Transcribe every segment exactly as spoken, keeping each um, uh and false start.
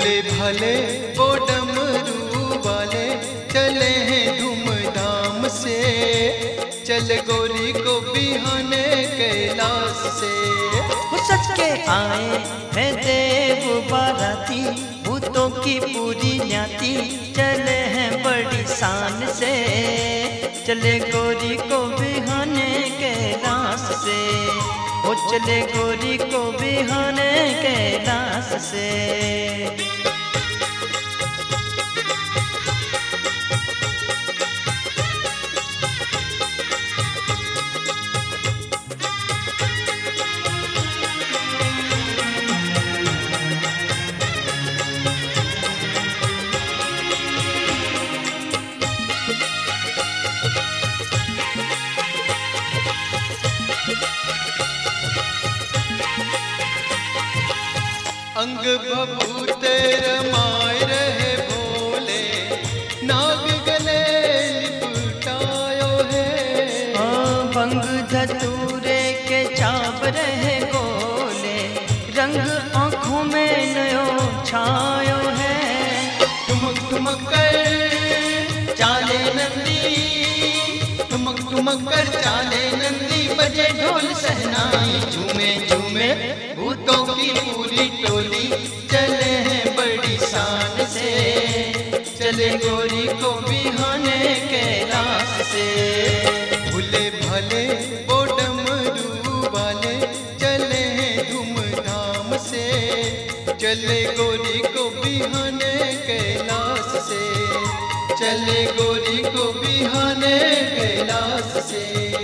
भोले भाले वो डमरू वाले चले हैं धूमधाम से, चल गोरी को बिहाने कैलाश से। सच के आए हैं देव बाराती, भूतों की पूरी न्याती चले हैं बड़ी शान से, चले गोरी को बिहाने कैलाश से। वो चले गोरी को बिहाने कैलाश से। अंग भभूत रमाए रहे भोले, नाग गले लिपटायो है। भंग धतूरे के चाप रहे गोले, रंग आँखों में नयो छायो है। ठुमक ठुमक कर चाले नंदी, ठुमक ठुमक कर चाले नंदी, बजे ढोल सहनाई झूमे झूमे भूतों की पूरी टोली, चले हैं बड़ी शान से, चले गोरी को बिहाने कैलाश से। भूले भाले वो डमरू वाले चले हैं धूमधाम से, चले गोरी को बिहाने कैलाश से, चले गोरी को बिहाने कैलाश से।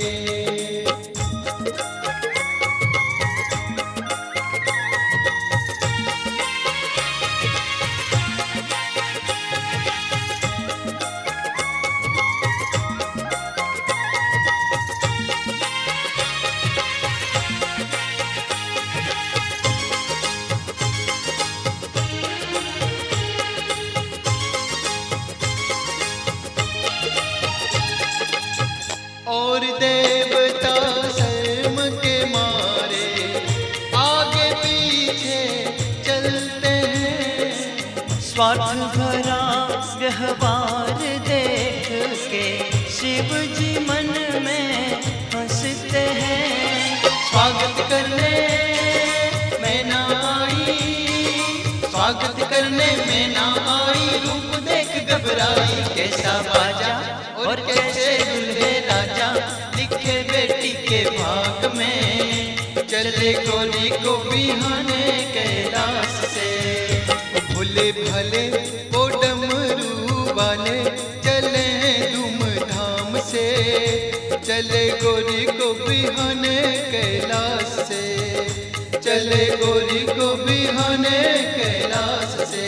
और देवता शर्म के मारे आगे पीछे चलते हैं। स्वार्थ भरा व्यवहार देख के शिव जी मन में हंसते हैं। स्वागत करने मैं ना आई, स्वागत करने में ना आई, रूप देख घबराई। कैसा बाजा और कैसे दुल्हे राजा, लिखे बेटी के भाग में, चले गोरी को बिहाने कैलाश से। भूले भले वो डमरू वाले चले हैं धूमधाम से, चले गोरी को बिहाने कैलाश से, चले गोरी को बिहाने कैलाश से।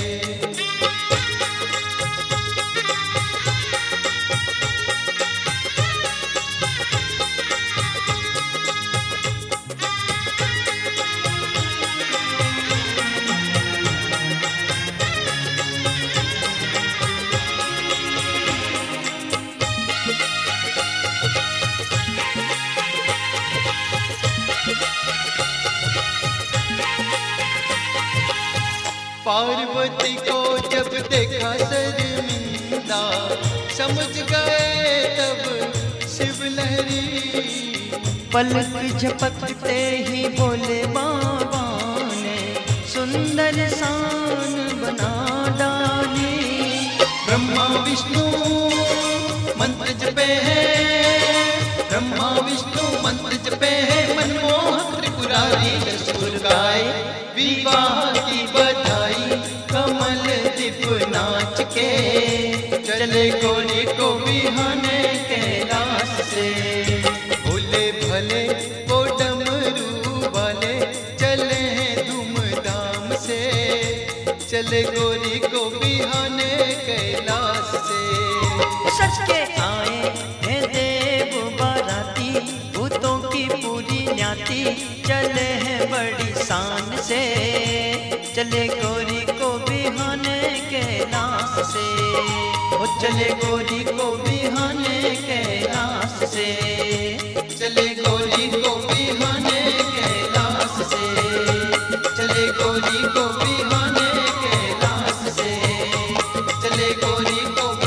पार्वती को जब देखा शर्मिंदा, समझ गए तब शिव लहरी। पलक झपकते ही भोले बाबा ने सुंदर शान बना डाली। ब्रह्मा विष्णु मंत्र जपे हैं, ब्रह्मा विष्णु मंत्र जपे हैं, मनमोहक त्रिपुरारी दस्तूर गाए विवाह की बधाई। कमल दीप नाच के चले गोरी को बिहाने कैलाश से। भोले भले वो डमरू वाले चले हैं धूमधाम से, चले गोरी को बिहाने कैलाश से। सच के आए हैं देव बाराती, भूतों की पूरी न्याती चले हैं बड़ी शान से, चले गोरी को बिहाने कैलाश से। वो चले गोरी को बिहाने कैलाश से, चले गोरी को बिहाने कैलाश से, चले गोरी को बिहाने कैलाश से। गौरी को